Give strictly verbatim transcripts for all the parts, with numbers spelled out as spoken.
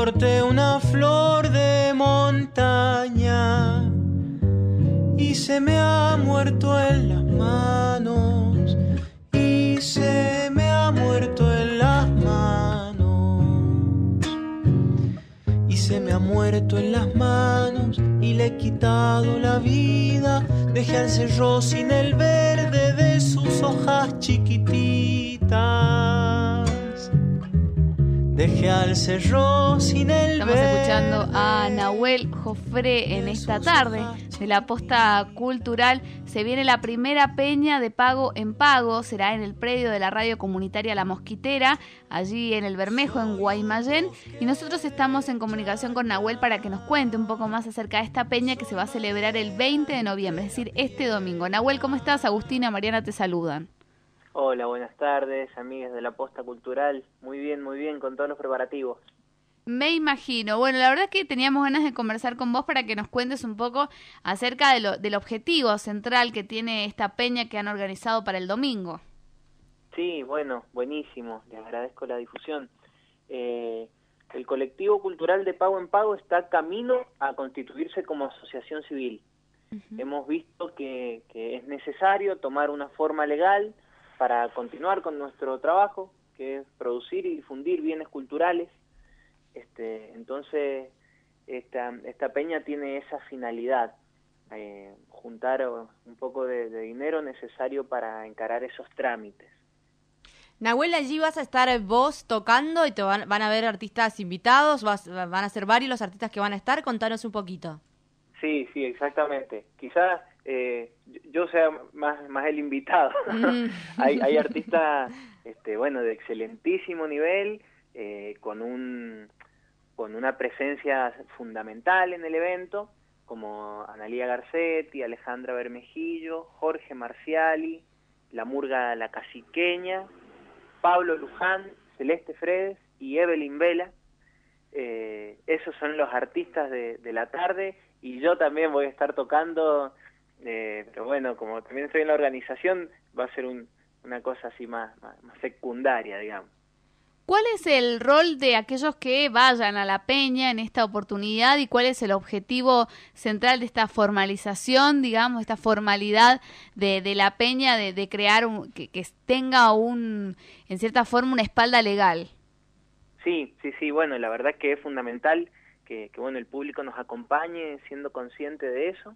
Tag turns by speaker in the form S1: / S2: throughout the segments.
S1: corté una flor de montaña y se me ha muerto en las manos, y se me ha muerto en las manos, y se me ha muerto en las manos, y le he quitado la vida. Dejé al cerro sin el verde de sus hojas chiquititas. Dejé al cerro sin el
S2: Estamos
S1: verde.
S2: escuchando a Nahuel Jofré en esta tarde de la Posta Cultural. Se viene la primera peña de pago en pago, será en el predio de la radio comunitaria La Mosquitera, allí en el Bermejo, en Guaymallén, y nosotros estamos en comunicación con Nahuel para que nos cuente un poco más acerca de esta peña que se va a celebrar el veinte de noviembre, es decir, este domingo. Nahuel, ¿cómo estás? Agustina, Mariana te saludan.
S3: Hola, buenas tardes, amigas de la Posta Cultural. Muy bien, muy bien, con todos los preparativos.
S2: Me imagino. Bueno, la verdad es que teníamos ganas de conversar con vos para que nos cuentes un poco acerca de lo, del objetivo central que tiene esta peña que han organizado para el domingo.
S3: Sí, bueno, buenísimo, les agradezco la difusión. Eh, el colectivo cultural de Pago en Pago está camino a constituirse como asociación civil. Uh-huh. Hemos visto que, que es necesario tomar una forma legal para continuar con nuestro trabajo, que es producir y difundir bienes culturales. Este, entonces, esta, esta peña tiene esa finalidad, eh, juntar un poco de, de dinero necesario para encarar esos trámites.
S4: Nahuel, allí vas a estar vos tocando y te van, van a ver artistas invitados, vas, van a ser varios los artistas que van a estar, contanos un poquito.
S3: Sí, sí, exactamente. Quizás eh, yo sea más, más el invitado. Mm. hay, hay artistas, este, bueno, de excelentísimo nivel, eh, con un con una presencia fundamental en el evento, como Analía Garcetti, Alejandra Bermejillo, Jorge Marciali, La Murga La Caciqueña, Pablo Luján, Celeste Fredes y Evelyn Vela. Eh, esos son los artistas de, de la tarde, y yo también voy a estar tocando, eh, pero bueno, como también estoy en la organización, va a ser un, una cosa así más, más, más secundaria, digamos.
S2: ¿Cuál es el rol de aquellos que vayan a la peña en esta oportunidad y cuál es el objetivo central de esta formalización, digamos, esta formalidad de, de la peña, de, de crear un, que, que tenga un, en cierta forma, una espalda legal?
S3: Sí, sí, sí, bueno, la verdad que es fundamental que, que bueno, el público nos acompañe siendo consciente de eso.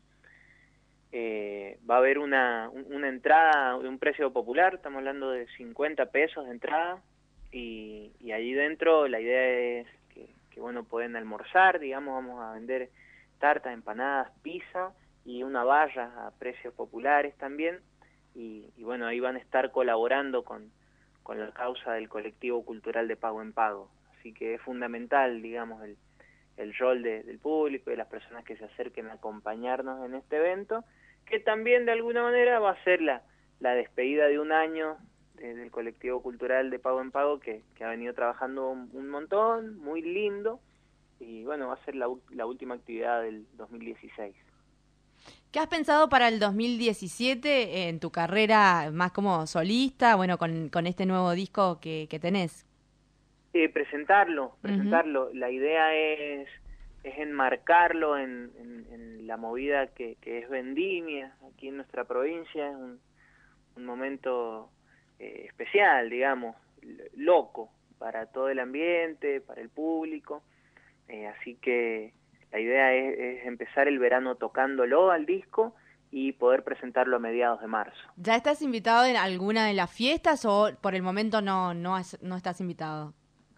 S3: Eh, va a haber una, una entrada de un precio popular, estamos hablando de cincuenta pesos de entrada, y, y allí dentro la idea es que, que, bueno, pueden almorzar, digamos, vamos a vender tartas, empanadas, pizza y una barra a precios populares también, y, y bueno, ahí van a estar colaborando con, con la causa del colectivo cultural de Pago en Pago. Así que es fundamental, digamos, el, el rol de, del público y de las personas que se acerquen a acompañarnos en este evento, que también de alguna manera va a ser la, la despedida de un año de, del colectivo cultural de Pago en Pago, que, que ha venido trabajando un, un montón, muy lindo, y bueno, va a ser la, la última actividad del dos mil dieciséis.
S4: ¿Qué has pensado para el dos mil diecisiete en tu carrera más como solista, bueno, con, con este nuevo disco que, que tenés?
S3: Eh, presentarlo, presentarlo. Uh-huh. La idea es, es enmarcarlo en, en, en la movida que, que es Vendimia, aquí en nuestra provincia. Es un, un momento eh, especial, digamos, loco para todo el ambiente, para el público. Eh, así que la idea es, es empezar el verano tocándolo al disco y poder presentarlo a mediados de marzo.
S4: ¿Ya estás invitado en alguna de las fiestas o por el momento no, no, has, no estás invitado?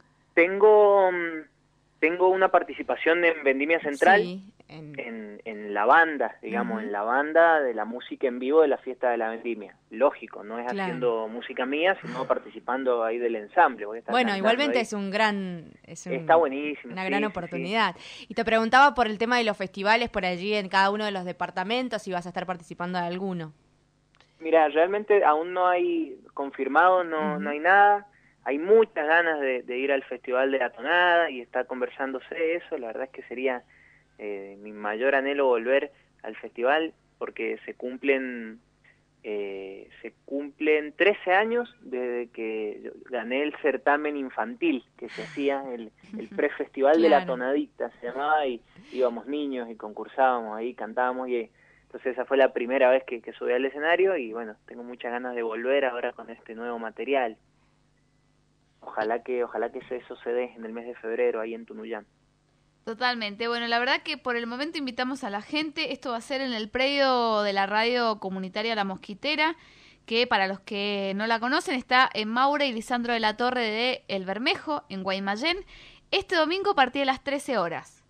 S3: Tengo, tengo una participación en Vendimia Central,
S4: sí, en...
S3: En, en la banda, digamos, uh-huh. en la banda de la música en vivo de la fiesta de la Vendimia. Lógico, no es claro. haciendo música mía, sino participando ahí del ensamble. Voy a estar
S4: bueno, igualmente
S3: ahí.
S4: es un gran... Es un,
S3: Está buenísimo.
S4: Una
S3: sí,
S4: gran
S3: sí,
S4: oportunidad.
S3: Sí.
S4: Y te preguntaba por el tema de los festivales por allí en cada uno de los departamentos, si vas a estar participando de alguno.
S3: Mira, realmente aún no hay confirmado, no, uh-huh. no hay nada. Hay muchas ganas de, de ir al Festival de la Tonada y está conversándose eso. La verdad es que sería eh, mi mayor anhelo volver al festival porque se cumplen eh, se cumplen trece años desde que yo gané el certamen infantil que se hacía, el, el prefestival claro. de la tonadita se llamaba, y íbamos niños y concursábamos ahí, cantábamos, y entonces esa fue la primera vez que, que subí al escenario, y bueno, tengo muchas ganas de volver ahora con este nuevo material. Ojalá que ojalá que eso se dé en el mes de febrero ahí en Tunuyán.
S2: Totalmente. Bueno, la verdad que por el momento invitamos a la gente. Esto va a ser en el predio de la radio comunitaria La Mosquitera, que para los que no la conocen está en Maura y Lisandro de la Torre de El Bermejo, en Guaymallén. Este domingo a partir de las trece horas.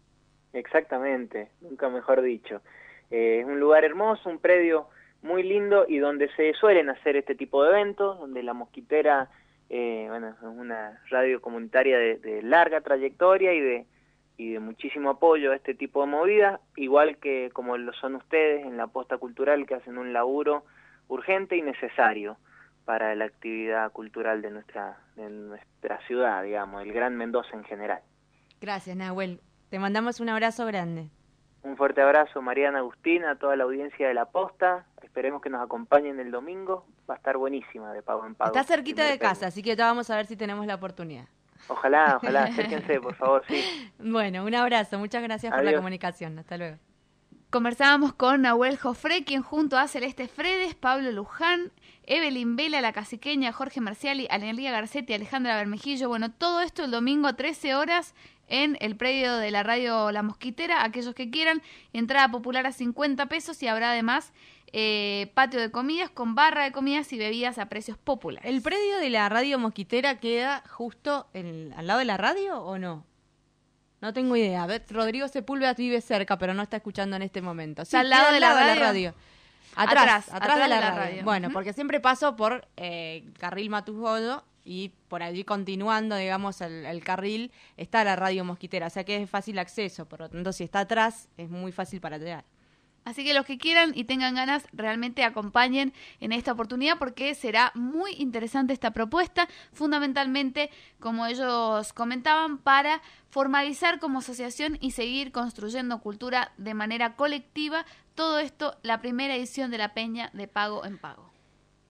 S3: Exactamente, nunca mejor dicho. Eh, es un lugar hermoso, un predio muy lindo y donde se suelen hacer este tipo de eventos, donde La Mosquitera, eh, bueno, es una radio comunitaria de, de larga trayectoria y de y de muchísimo apoyo a este tipo de movidas, igual que como lo son ustedes en la Posta Cultural, que hacen un laburo urgente y necesario para la actividad cultural de nuestra de nuestra ciudad, digamos, el Gran Mendoza en general.
S4: Gracias, Nahuel. Te mandamos un abrazo grande.
S3: Un fuerte abrazo, Mariana, Agustina, a toda la audiencia de La Posta. Esperemos que nos acompañen el domingo. Va a estar buenísima de pago en pago.
S4: Está cerquita de casa, así que ya vamos a ver si tenemos la oportunidad.
S3: Ojalá, ojalá, acérquense, por favor, sí.
S4: Bueno, un abrazo, muchas gracias Adiós. por la comunicación, hasta luego.
S2: Conversábamos con Nahuel Jofré, quien junto a Celeste Fredes, Pablo Luján, Evelyn Vela, la caciqueña, Jorge Marciali, Analía Garcetti, Alejandra Bermejillo, bueno, todo esto el domingo a trece horas en el predio de la radio La Mosquitera. Aquellos que quieran, entrada popular a cincuenta pesos y habrá además eh, patio de comidas con barra de comidas y bebidas a precios populares.
S4: ¿El predio de la radio Mosquitera queda justo en, al lado de la radio o no? No tengo idea. A ver, Rodrigo Sepúlveda vive cerca, pero no está escuchando en este momento. Sí,
S2: al lado, de,
S4: al
S2: la
S4: lado
S2: radio?
S4: de la radio. Atrás, atrás, atrás, atrás de, la de la radio. radio. Bueno, uh-huh. porque siempre paso por eh, Carril Matujollo y por allí continuando, digamos, el, el carril está la radio Mosquitera. O sea que es de fácil acceso, por lo tanto, si está atrás, es muy fácil para llegar.
S2: Así que los que quieran y tengan ganas, realmente acompañen en esta oportunidad porque será muy interesante esta propuesta, fundamentalmente, como ellos comentaban, para formalizar como asociación y seguir construyendo cultura de manera colectiva. Todo esto, la primera edición de la Peña de Pago en Pago.